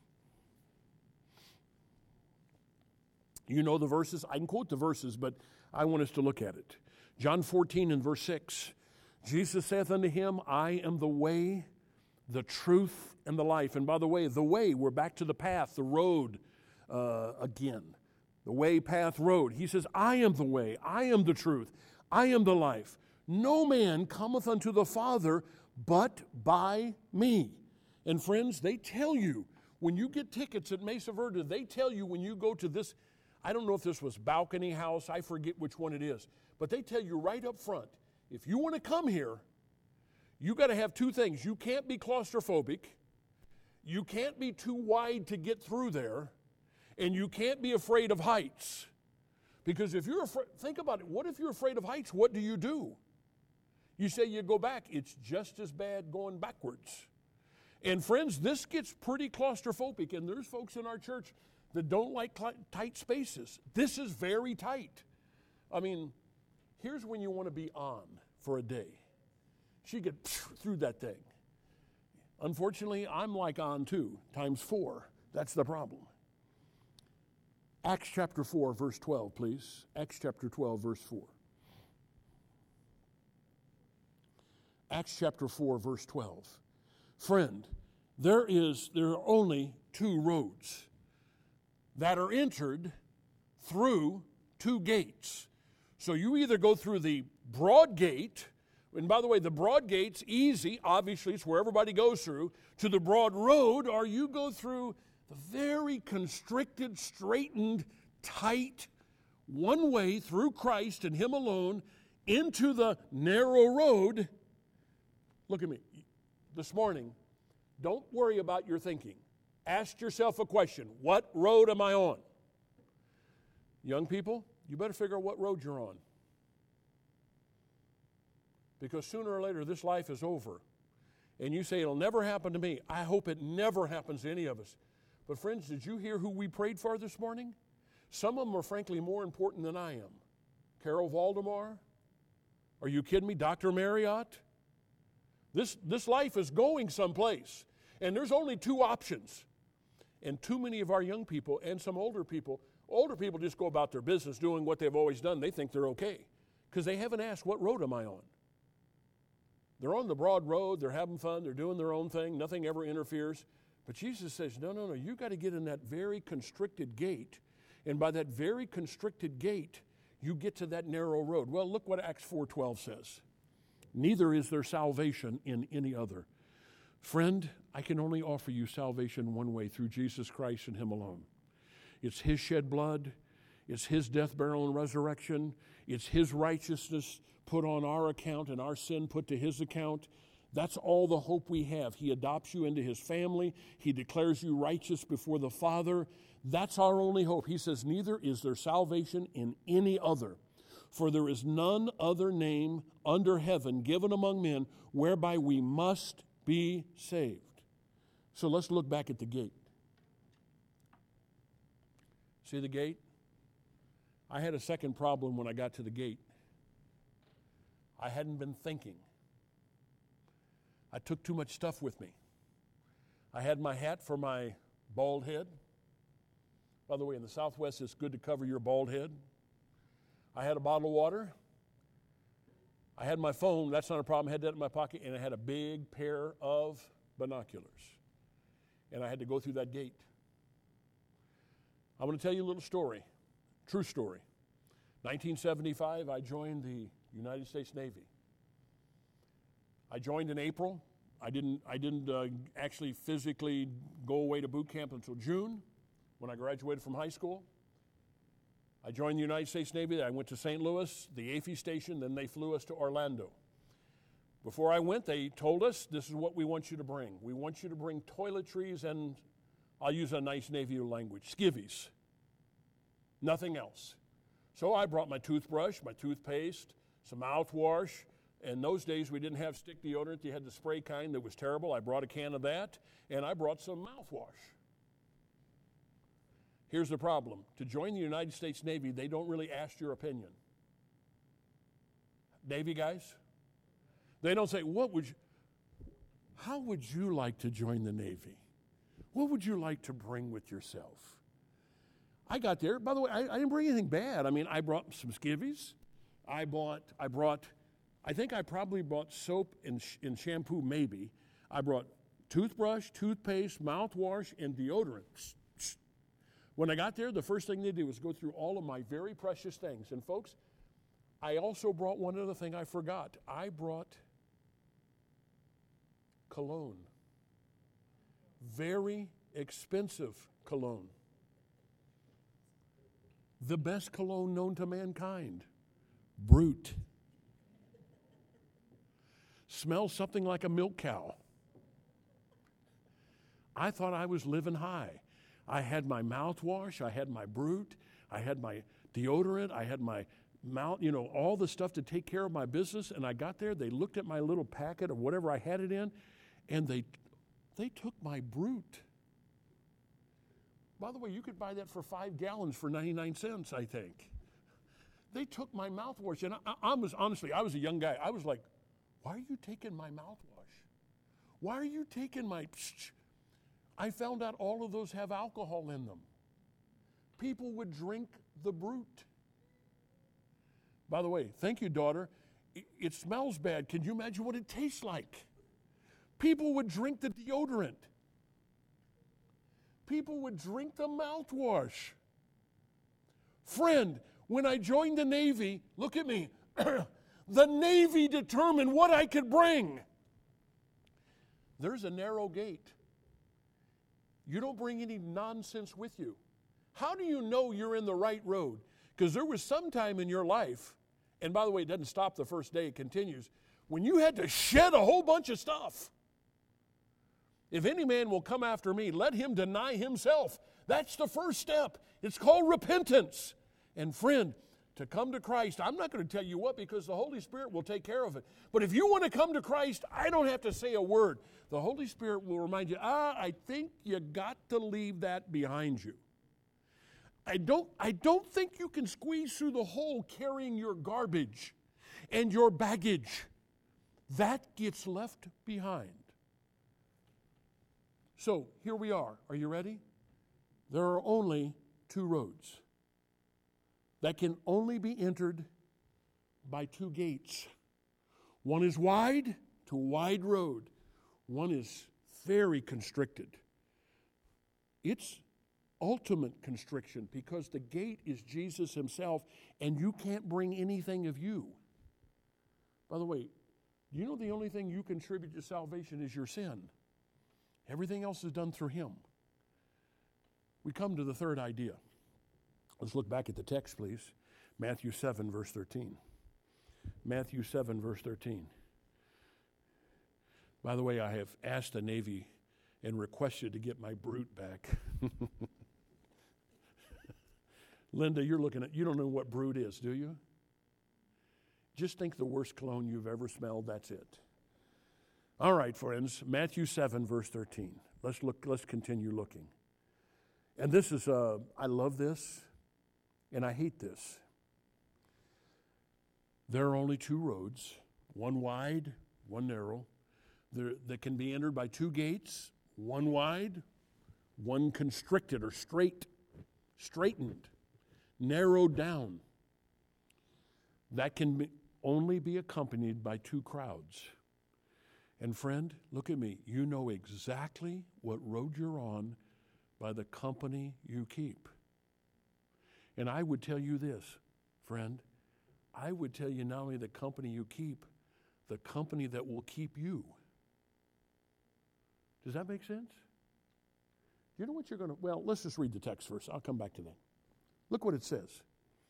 You know the verses. I can quote the verses, but I want us to look at it. John 14 and verse 6. Jesus saith unto him, I am the way, the truth, and the life. And by the way, we're back to the path, the road again. The way, path, road. He says, I am the way, I am the truth, I am the life. No man cometh unto the Father but by me. And friends, they tell you, when you get tickets at Mesa Verde, they tell you when you go to this, I don't know if this was Balcony House, I forget which one it is, but they tell you right up front, if you want to come here, you got to have two things. You can't be claustrophobic, you can't be too wide to get through there, and you can't be afraid of heights. Because if you're afraid, think about it, what if you're afraid of heights? What do? You say you go back, it's just as bad going backwards. And friends, this gets pretty claustrophobic, and there's folks in our church that don't like tight spaces. This is very tight. I mean, here's when you want to be on for a day. She get through that thing. Unfortunately, I'm like on too, times 4. That's the problem. Acts chapter 4, verse 12, please. Acts chapter 12, verse 4. Acts chapter 4, verse 12. Friend, there are only 2 roads that are entered through 2 gates. So you either go through the broad gate, and by the way, the broad gate's easy, obviously it's where everybody goes through, to the broad road, or you go through the very constricted, straightened, tight, one way through Christ and Him alone into the narrow road. Look at me. This morning, don't worry about your thinking. Ask yourself a question. What road am I on? Young people, you better figure out what road you're on. Because sooner or later, this life is over. And you say, it'll never happen to me. I hope it never happens to any of us. But friends, did you hear who we prayed for this morning? Some of them are frankly more important than I am. Carol Valdemar? Are you kidding me? Dr. Marriott? This life is going someplace. And there's only 2 options. And too many of our young people and some older people just go about their business doing what they've always done. They think they're okay. Because they haven't asked, what road am I on? They're on the broad road. They're having fun. They're doing their own thing. Nothing ever interferes. But Jesus says, no, you got to get in that very constricted gate. And by that very constricted gate, you get to that narrow road. Well, look what Acts 4:12 says. Neither is there salvation in any other. Friend, I can only offer you salvation one way, through Jesus Christ and Him alone. It's His shed blood. It's His death, burial, and resurrection. It's His righteousness put on our account and our sin put to His account. That's all the hope we have. He adopts you into His family. He declares you righteous before the Father. That's our only hope. He says, neither is there salvation in any other. For there is none other name under heaven given among men whereby we must be saved. So let's look back at the gate. See the gate? I had a second problem when I got to the gate. I hadn't been thinking. I took too much stuff with me. I had my hat for my bald head. By the way, in the Southwest, it's good to cover your bald head. I had a bottle of water. I had my phone. That's not a problem. I had that in my pocket. And I had a big pair of binoculars. And I had to go through that gate. I'm going to tell you a little story. True story. 1975, I joined the United States Navy. I joined in April. I didn't actually physically go away to boot camp until June when I graduated from high school. I joined the United States Navy. I went to St. Louis, the AFI station, then they flew us to Orlando. Before I went, they told us, this is what we want you to bring. We want you to bring toiletries and, I'll use a nice Navy language, skivvies. Nothing else. So I brought my toothbrush, my toothpaste, some mouthwash. In those days, we didn't have stick deodorant. You had the spray kind that was terrible. I brought a can of that, and I brought some mouthwash. Here's the problem. To join the United States Navy, they don't really ask your opinion. Navy guys? They don't say, how would you like to join the Navy? What would you like to bring with yourself? I got there. By the way, I didn't bring anything bad. I mean, I brought some skivvies. I think I probably brought soap and shampoo, maybe. I brought toothbrush, toothpaste, mouthwash, and deodorant. When I got there, the first thing they did was go through all of my very precious things. And folks, I also brought one other thing I forgot. I brought cologne. Very expensive cologne. The best cologne known to mankind. Brute. Smells something like a milk cow. I thought I was living high. I had my mouthwash, I had my Brute, I had my deodorant, I had my mouth, all the stuff to take care of my business. And I got there, they looked at my little packet of whatever I had it in, and they took my Brute. By the way, you could buy that for 5 gallons for 99 cents, I think. They took my mouthwash, and I was a young guy. I was like, why are you taking my mouthwash? Why are you taking my... I found out all of those have alcohol in them. People would drink the Brute. By the way, thank you, daughter. It smells bad. Can you imagine what it tastes like? People would drink the deodorant. People would drink the mouthwash. Friend, when I joined the Navy, look at me, the Navy determined what I could bring. There's a narrow gate. You don't bring any nonsense with you. How do you know you're in the right road? Because there was some time in your life, and by the way, it doesn't stop the first day, it continues, when you had to shed a whole bunch of stuff. If any man will come after me, let him deny himself. That's the first step. It's called repentance. And friend, to come to Christ, I'm not going to tell you what, because the Holy Spirit will take care of it. But if you want to come to Christ, I don't have to say a word. The Holy Spirit will remind you, I think you got to leave that behind you. I don't think you can squeeze through the hole carrying your garbage and your baggage. That gets left behind. So here we are. Are you ready? There are only 2 roads that can only be entered by 2 gates. One is wide, to a wide road. One is very constricted. It's ultimate constriction because the gate is Jesus himself, and you can't bring anything of you. By the way, do you know the only thing you contribute to salvation is your sin? Everything else is done through him. We come to the third idea. Let's look back at the text, please. Matthew 7, verse 13. Matthew 7, verse 13. By the way, I have asked the Navy and requested to get my Brute back. Linda, you don't know what Brute is, do you? Just think the worst cologne you've ever smelled, that's it. All right, friends, Matthew 7, verse 13. Let's continue looking. And this is, I love this, and I hate this. There are only 2 roads, one wide, one narrow, that can be entered by 2 gates, one wide, one constricted or straightened, narrowed down. That can only be accompanied by 2 crowds. And friend, look at me. You know exactly what road you're on by the company you keep. And I would tell you this, friend. I would tell you not only the company you keep, the company that will keep you. Does that make sense? You know what you're going to... Well, let's just read the text first. I'll come back to that. Look what it says.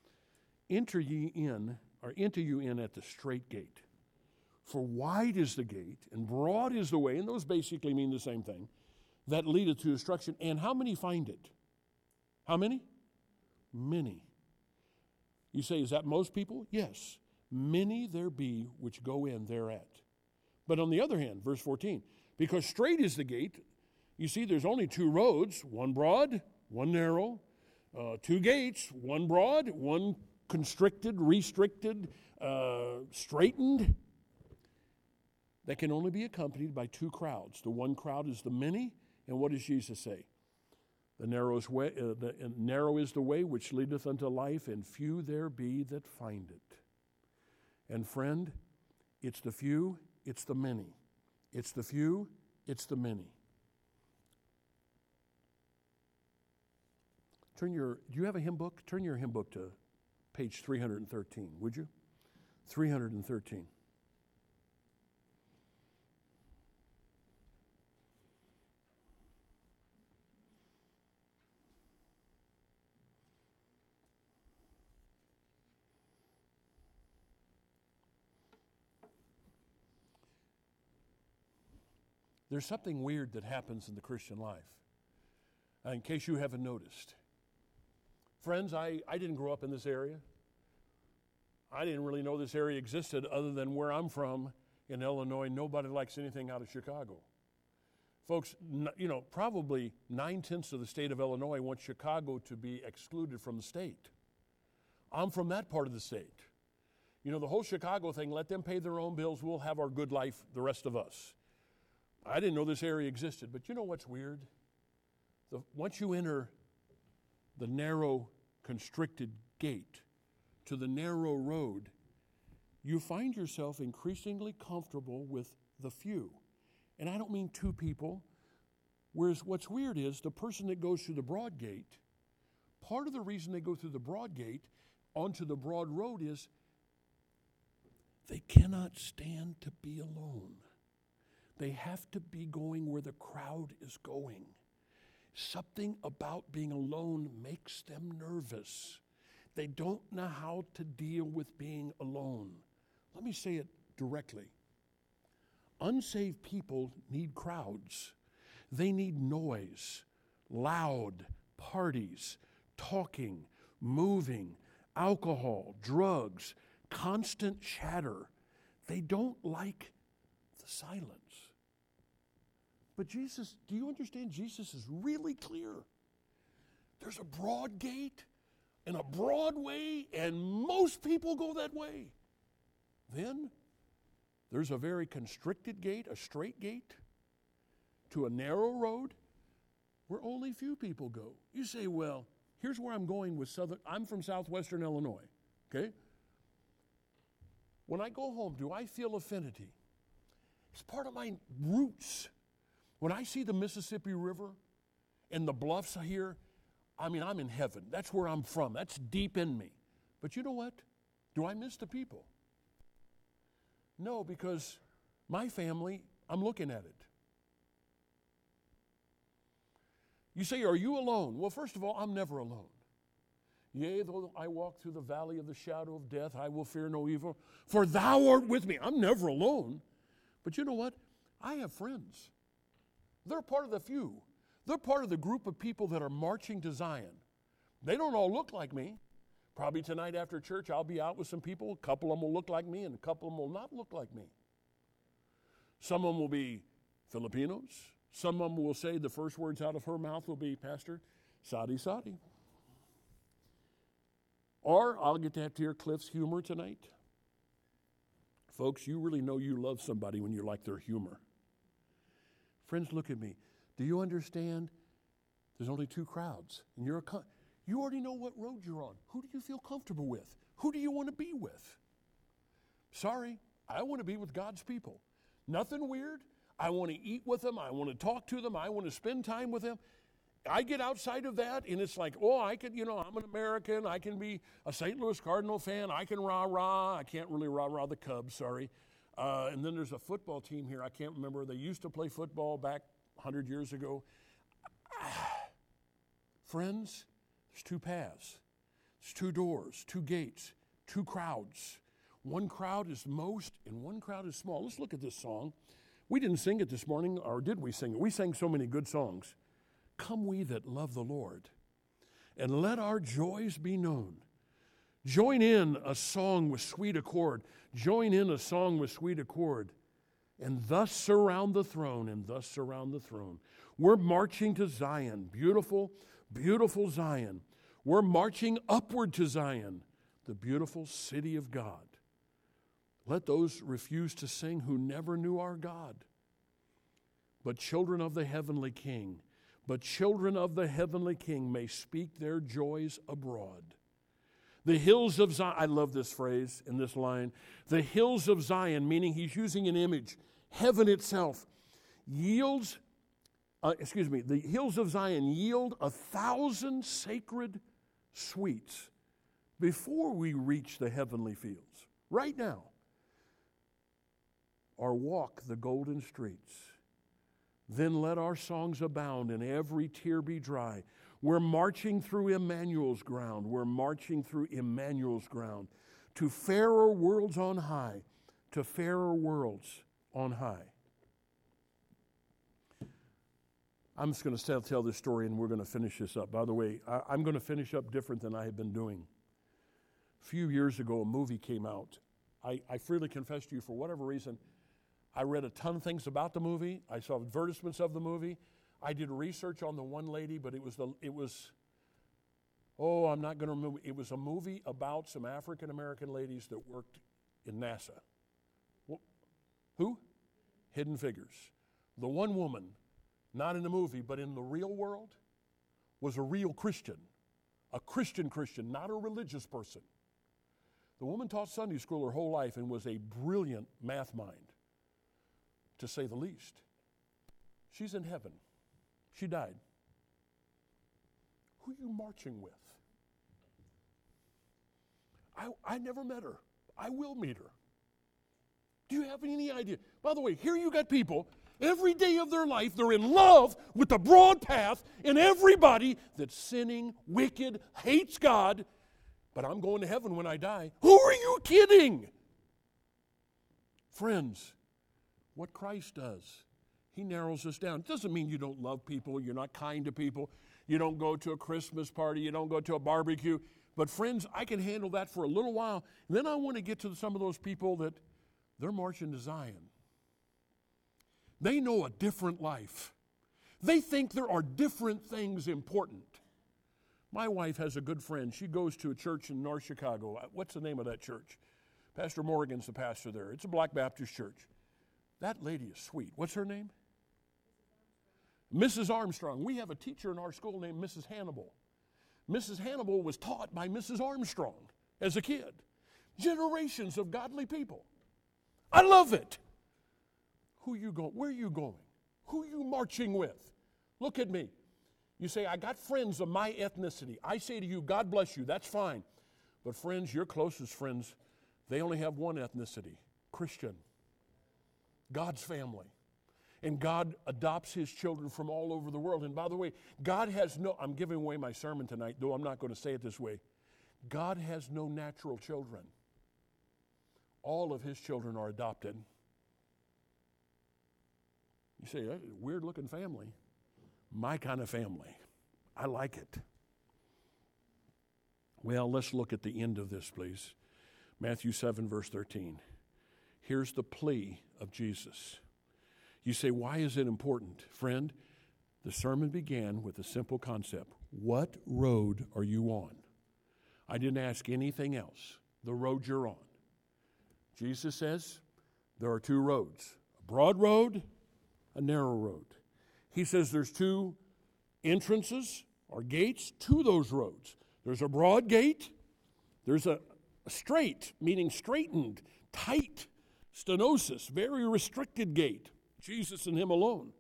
enter you in at the strait gate. For wide is the gate, and broad is the way, and those basically mean the same thing, that leadeth to destruction. And how many find it? How many? Many. You say, is that most people? Yes. Many there be which go in thereat. But on the other hand, verse 14, because strait is the gate, you see there's only two roads, one broad, one narrow, two gates, one broad, one constricted, restricted, straightened, that can only be accompanied by two crowds. The one crowd is the many, and what does Jesus say? Narrow is the way which leadeth unto life, and few there be that find it. And friend, it's the few, it's the many. It's the few, it's the many. Do you have a hymn book? Turn your hymn book to page 313, would you? 313. There's something weird that happens in the Christian life, in case you haven't noticed. Friends, I didn't grow up in this area. I didn't really know this area existed other than where I'm from in Illinois. Nobody likes anything out of Chicago. Folks, probably 9/10 of the state of Illinois wants Chicago to be excluded from the state. I'm from that part of the state. The whole Chicago thing, let them pay their own bills. We'll have our good life, the rest of us. I didn't know this area existed, but you know what's weird? Once you enter the narrow, constricted gate to the narrow road, you find yourself increasingly comfortable with the few. And I don't mean two people. Whereas what's weird is the person that goes through the broad gate, part of the reason they go through the broad gate onto the broad road is they cannot stand to be alone. They have to be going where the crowd is going. Something about being alone makes them nervous. They don't know how to deal with being alone. Let me say it directly. Unsaved people need crowds. They need noise, loud parties, talking, moving, alcohol, drugs, constant chatter. They don't like the silence. But Jesus, do you understand? Jesus is really clear. There's a broad gate and a broad way, and most people go that way. Then there's a very constricted gate, a straight gate, to a narrow road where only few people go. You say, well, here's where I'm going with I'm from southwestern Illinois, okay? When I go home, do I feel affinity? It's part of my roots. When I see the Mississippi River and the bluffs here, I'm in heaven. That's where I'm from. That's deep in me. But you know what? Do I miss the people? No, because my family, I'm looking at it. You say, are you alone? Well, first of all, I'm never alone. Yea, though I walk through the valley of the shadow of death, I will fear no evil, for thou art with me. I'm never alone. But you know what? I have friends. They're part of the few. They're part of the group of people that are marching to Zion. They don't all look like me. Probably tonight after church, I'll be out with some people. A couple of them will look like me, and a couple of them will not look like me. Some of them will be Filipinos. Some of them will say the first words out of her mouth will be, Pastor, Sadi Sadi. Or I'll get to have to hear Cliff's humor tonight. Folks, you really know you love somebody when you like their humor. Friends, look at me. Do you understand? There's only two crowds. And you already know what road you're on. Who do you feel comfortable with? Who do you want to be with? Sorry, I want to be with God's people. Nothing weird. I want to eat with them. I want to talk to them. I want to spend time with them. I get outside of that, and it's like, I could, I'm an American. I can be a St. Louis Cardinal fan. I can rah-rah. I can't really rah-rah the Cubs, sorry. And then there's a football team here. I can't remember. They used to play football back 100 years ago. Friends, there's two paths. There's two doors, two gates. two crowds. One crowd is most and one crowd is small. Let's look at this song. We didn't sing it this morning, or did we sing it? We sang so many good songs. Come we that love the Lord, and let our joys be known. Join in a song with sweet accord. Join in a song with sweet accord. And thus surround the throne, and thus surround the throne. We're marching to Zion, beautiful, beautiful Zion. We're marching upward to Zion, the beautiful city of God. Let those refuse to sing who never knew our God. But children of the heavenly King, may speak their joys abroad. The hills of Zion, I love this phrase in this line. The hills of Zion, meaning he's using an image. Heaven itself the hills of Zion yield 1,000 sacred sweets before we reach the heavenly fields. Right now. Or walk the golden streets. Then let our songs abound and every tear be dry. We're marching through Emmanuel's ground. We're marching through Emmanuel's ground to fairer worlds on high, to fairer worlds on high. I'm just going to tell this story and we're going to finish this up. By the way, I'm going to finish up different than I have been doing. A few years ago, a movie came out. I freely confess to you, for whatever reason, I read a ton of things about the movie. I saw advertisements of the movie. I did research on the one lady, but it was I'm not going to remember. It was a movie about some African American ladies that worked in NASA. Who? Hidden Figures. The one woman, not in the movie, but in the real world, was a real Christian. A Christian, not a religious person. The woman taught Sunday school her whole life and was a brilliant math mind, to say the least. She's in heaven. She died. Who are you marching with? I never met her. I will meet her. Do you have any idea? By the way, here you got people, every day of their life, they're in love with the broad path, and everybody that's sinning, wicked, hates God, but I'm going to heaven when I die. Who are you kidding? Friends, what Christ does, he narrows us down. It doesn't mean you don't love people, you're not kind to people, you don't go to a Christmas party, you don't go to a barbecue. But friends, I can handle that for a little while. And then I want to get to some of those people that they're marching to Zion. They know a different life. They think there are different things important. My wife has a good friend. She goes to a church in North Chicago. What's the name of that church? Pastor Morgan's the pastor there. It's a Black Baptist church. That lady is sweet. What's her name? Mrs. Armstrong. We have a teacher in our school named Mrs. Hannibal. Mrs. Hannibal was taught by Mrs. Armstrong as a kid. Generations of godly people. I love it. Who you going? Where are you going? Who are you marching with? Look at me. You say, I got friends of my ethnicity. I say to you, God bless you. That's fine. But friends, your closest friends, they only have one ethnicity, Christian. God's family. And God adopts his children from all over the world. And by the way, God has I'm giving away my sermon tonight, though I'm not going to say it this way. God has no natural children. All of his children are adopted. You say, weird looking family. My kind of family. I like it. Well, let's look at the end of this, please. Matthew 7, verse 13. Here's the plea of Jesus. You say, why is it important? Friend, the sermon began with a simple concept. What road are you on? I didn't ask anything else. The road you're on. Jesus says there are two roads. A broad road, a narrow road. He says there's two entrances or gates to those roads. There's a broad gate. There's a straight, meaning straightened, tight, stenosis, very restricted gate. Jesus and him alone.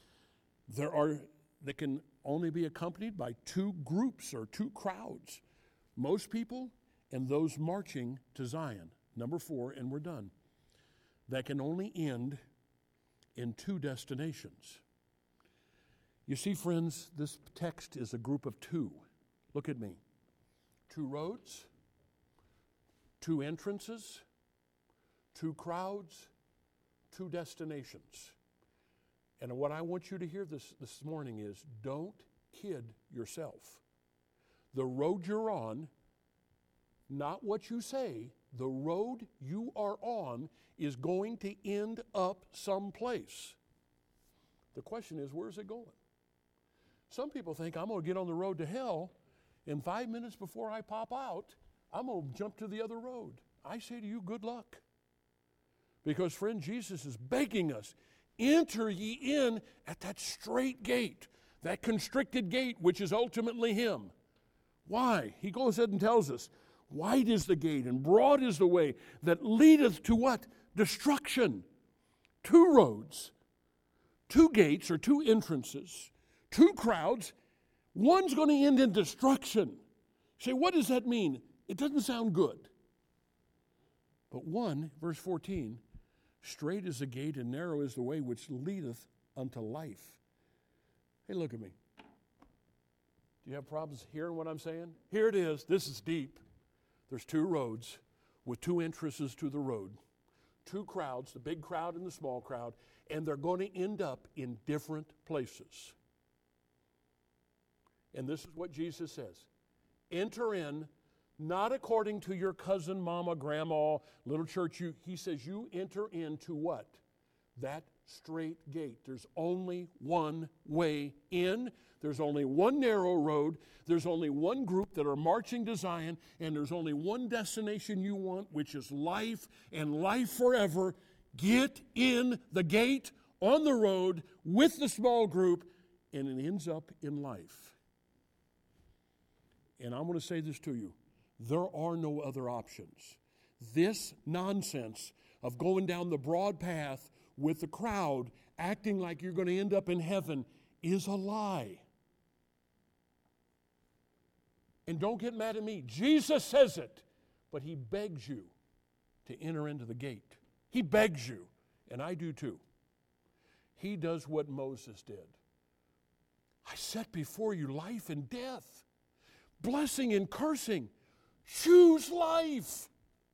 They can only be accompanied by two groups or two crowds. Most people and those marching to Zion. Number 4, and we're done. That can only end in two destinations. You see, friends, this text is a group of two. Look at me. Two roads, 2 entrances, 2 crowds, 2 destinations. And what I want you to hear this morning is, don't kid yourself. The road you're on, not what you say, the road you are on is going to end up someplace. The question is, where's it going? Some people think, I'm going to get on the road to hell, and 5 minutes before I pop out, I'm going to jump to the other road. I say to you, good luck. Because, friend, Jesus is begging us, enter ye in at that straight gate, that constricted gate, which is ultimately Him. Why? He goes ahead and tells us, wide is the gate and broad is the way that leadeth to what? Destruction. 2 roads, 2 gates or 2 entrances, 2 crowds. One's going to end in destruction. You say, what does that mean? It doesn't sound good. But one, verse 14, straight is the gate and narrow is the way which leadeth unto life. Hey, look at me. Do you have problems hearing what I'm saying? Here it is. This is deep. There's 2 roads with 2 entrances to the road. 2 crowds, the big crowd and the small crowd, and they're going to end up in different places. And this is what Jesus says. Enter in, not according to your cousin, mama, grandma, little church. He says you enter into what? That straight gate. There's only one way in. There's only one narrow road. There's only one group that are marching to Zion, and there's only one destination you want, which is life and life forever. Get in the gate, on the road, with the small group, and it ends up in life. And I'm going to say this to you. There are no other options. This nonsense of going down the broad path with the crowd, acting like you're going to end up in heaven, is a lie. And don't get mad at me. Jesus says it, but He begs you to enter into the gate. He begs you, and I do too. He does what Moses did. I set before you life and death, blessing and cursing. Choose life.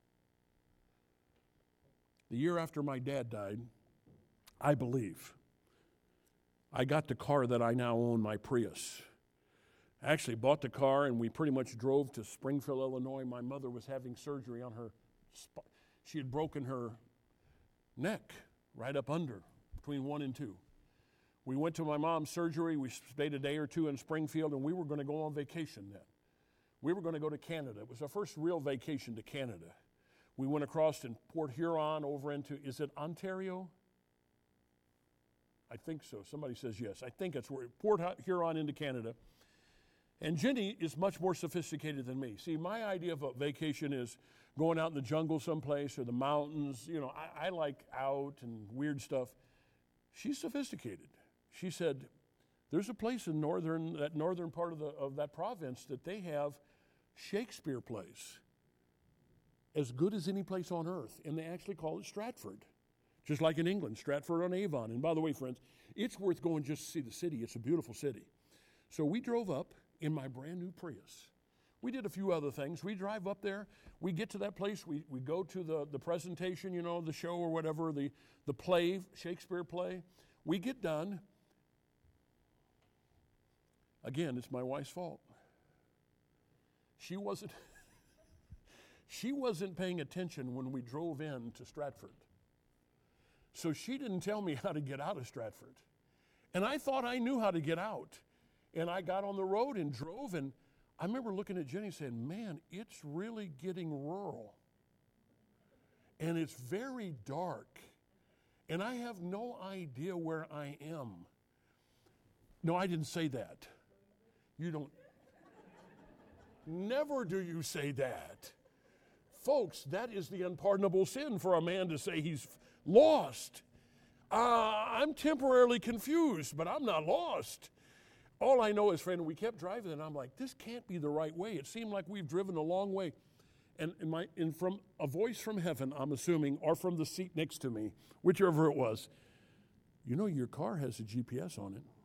The year after my dad died, I believe, I got the car that I now own, my Prius. I actually bought the car, and we pretty much drove to Springfield, Illinois. My mother was having surgery on her spine. She had broken her neck right up under, between 1 and 2. We went to my mom's surgery. We stayed a day or 2 in Springfield, and we were going to go on vacation then. We were going to go to Canada. It was our first real vacation to Canada. We went across in Port Huron over into, is it Ontario? I think so. Somebody says yes. I think it's where Port Huron into Canada. And Jenny is much more sophisticated than me. See, my idea of a vacation is going out in the jungle someplace or the mountains. You know, I like out and weird stuff. She's sophisticated. She said, there's a place in that northern part of that province that they have Shakespeare plays as good as any place on earth, and they actually call it Stratford, just like in England, Stratford-on-Avon. And by the way, friends, it's worth going just to see the city. It's a beautiful city. So we drove up in my brand new Prius. We did a few other things. We drive up there. We get to that place. We go to the presentation, you know, the show or whatever, the play, Shakespeare play. We get done. Again, it's my wife's fault. She wasn't paying attention when we drove in to Stratford. So she didn't tell me how to get out of Stratford. And I thought I knew how to get out. And I got on the road and drove, and I remember looking at Jenny saying, man, it's really getting rural. And it's very dark. And I have no idea where I am. No, I didn't say that. You don't. Never do you say that. Folks, that is the unpardonable sin for a man to say he's lost. I'm temporarily confused, but I'm not lost. All I know is, friend, we kept driving, and I'm like, this can't be the right way. It seemed like we've driven a long way. And from a voice from heaven, I'm assuming, or from the seat next to me, whichever it was, you know your car has a GPS on it.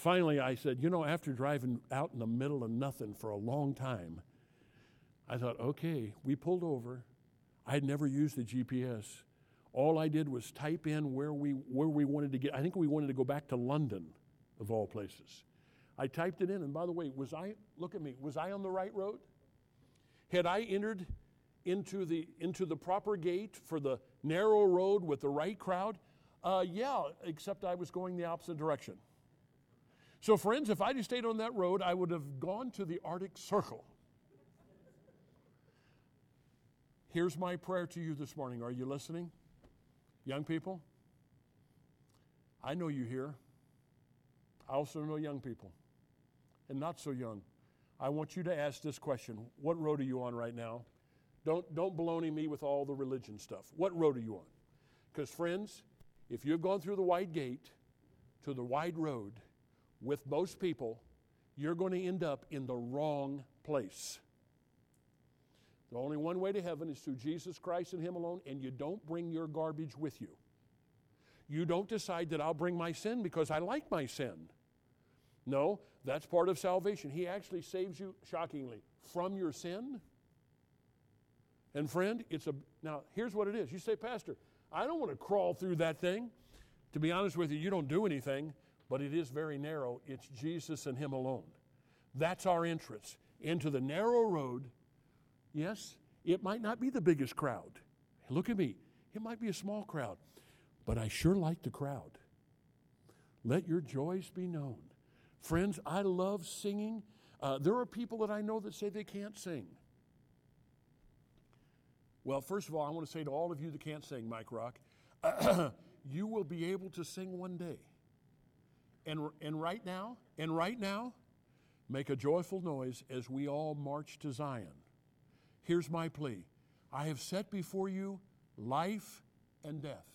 Finally, I said, after driving out in the middle of nothing for a long time, I thought, okay, we pulled over. I had never used the GPS. All I did was type in where we wanted to get. I think we wanted to go back to London, of all places. I typed it in, and by the way, was I on the right road? Had I entered into the proper gate for the narrow road with the right crowd? Yeah, except I was going the opposite direction. So friends, if I just stayed on that road, I would have gone to the Arctic Circle. Here's my prayer to you this morning. Are you listening? Young people, I know you here. I also know young people, and not so young. I want you to ask this question. What road are you on right now? Don't baloney me with all the religion stuff. What road are you on? Because friends, if you've gone through the wide gate to the wide road with most people, you're going to end up in the wrong place. The only one way to heaven is through Jesus Christ and Him alone, and you don't bring your garbage with you. You don't decide that I'll bring my sin because I like my sin. No, that's part of salvation. He actually saves you, shockingly, from your sin. And friend, now here's what it is. You say, Pastor, I don't want to crawl through that thing. To be honest with you, you don't do anything, but it is very narrow. It's Jesus and Him alone. That's our entrance into the narrow road. Yes, it might not be the biggest crowd. Look at me. It might be a small crowd, but I sure like the crowd. Let your joys be known. Friends, I love singing. There are people that I know that say they can't sing. Well, first of all, I want to say to all of you that can't sing, Mike Rock, you will be able to sing one day. And right now, make a joyful noise as we all march to Zion. Here's my plea. I have set before you life and death,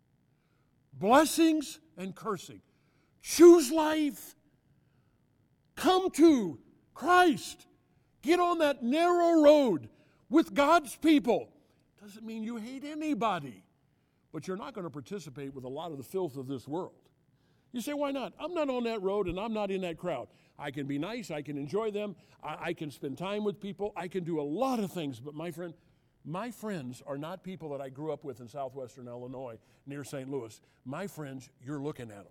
blessings and cursing. Choose life. Come to Christ. Get on that narrow road with God's people. Doesn't mean you hate anybody, but you're not going to participate with a lot of the filth of this world. You say, why not? I'm not on that road and I'm not in that crowd. I can be nice. I can enjoy them. I can spend time with people. I can do a lot of things. But my friends are not people that I grew up with in southwestern Illinois near St. Louis. My friends, you're looking at them.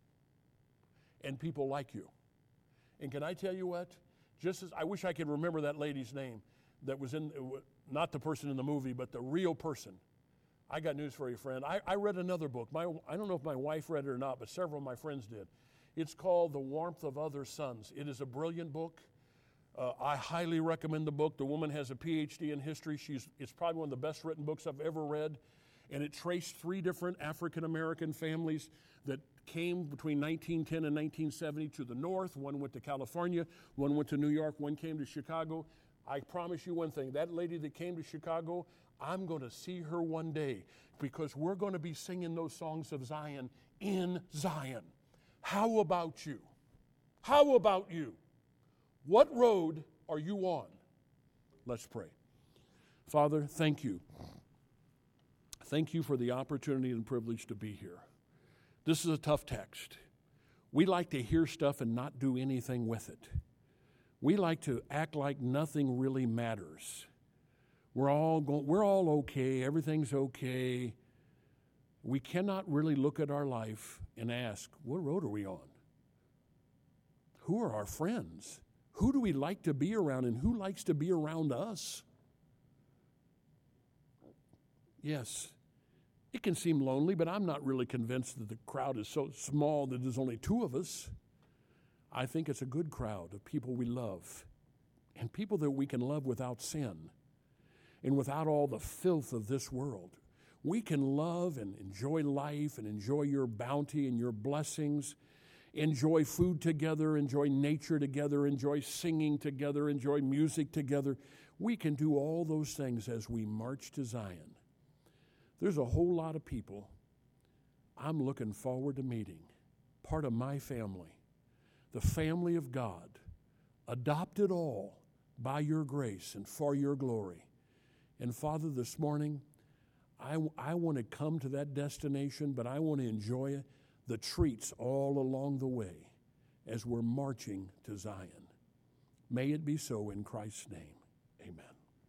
And people like you. And can I tell you what? Just as I wish I could remember that lady's name that was not the person in the movie, but the real person. I got news for you, friend. I read another book. I don't know if my wife read it or not, but several of my friends did. It's called The Warmth of Other Suns. It is a brilliant book. I highly recommend the book. The woman has a PhD in history. It's probably one of the best written books I've ever read. And it traced 3 different African-American families that came between 1910 and 1970 to the north. One went to California. One went to New York. One came to Chicago. I promise you one thing. That lady that came to Chicago, I'm going to see her one day because we're going to be singing those songs of Zion in Zion. How about you? How about you? What road are you on? Let's pray. Father, thank you. Thank you for the opportunity and privilege to be here. This is a tough text. We like to hear stuff and not do anything with it. We like to act like nothing really matters. We're all okay. Everything's okay. We cannot really look at our life and ask, what road are we on? Who are our friends? Who do we like to be around, and who likes to be around us? Yes, it can seem lonely, but I'm not really convinced that the crowd is so small that there's only 2 of us. I think it's a good crowd of people we love, and people that we can love without sin and without all the filth of this world. We can love and enjoy life and enjoy your bounty and your blessings, enjoy food together, enjoy nature together, enjoy singing together, enjoy music together. We can do all those things as we march to Zion. There's a whole lot of people I'm looking forward to meeting, part of my family, the family of God, adopted all by your grace and for your glory. And Father, this morning, I want to come to that destination, but I want to enjoy the treats all along the way. as we're marching to Zion. May it be so in Christ's name.